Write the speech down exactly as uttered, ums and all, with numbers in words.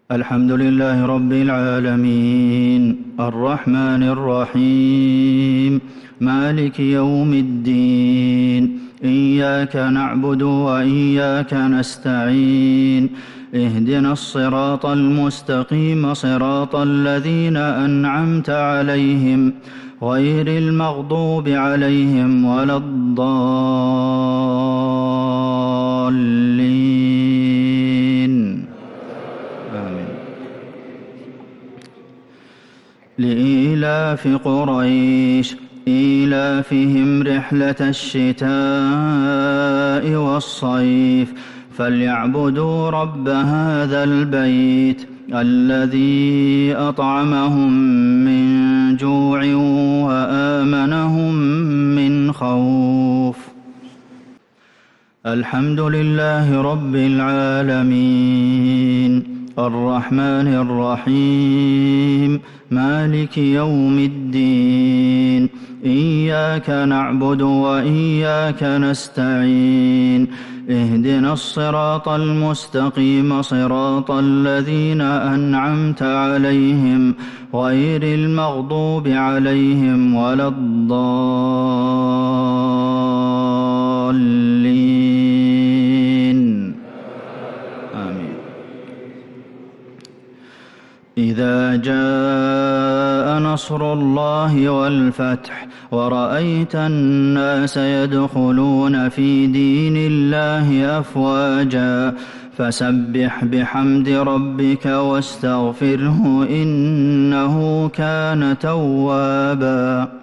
الحمد لله رب العالمين الرحمن الرحيم مالك يوم الدين إياك نعبد وإياك نستعين اهدنا الصراط المستقيم صراط الذين أنعمت عليهم غير المغضوب عليهم ولا الضالين آمين. لإيلاف قريش إيلافهم رحلة الشتاء والصيف فليعبدوا رب هذا البيت الذي أطعمهم من جوع وآمنهم من خوف. الحمد لله رب العالمين الرحمن الرحيم مالك يوم الدين إياك نعبد وإياك نستعين اهدنا الصراط المستقيم صراط الذين أنعمت عليهم غير المغضوب عليهم ولا الضالين آمين. إذا جاء نصر الله والفتح ورأيت الناس يدخلون في دين الله أفواجا فسبح بحمد ربك واستغفره إنه كان توابا.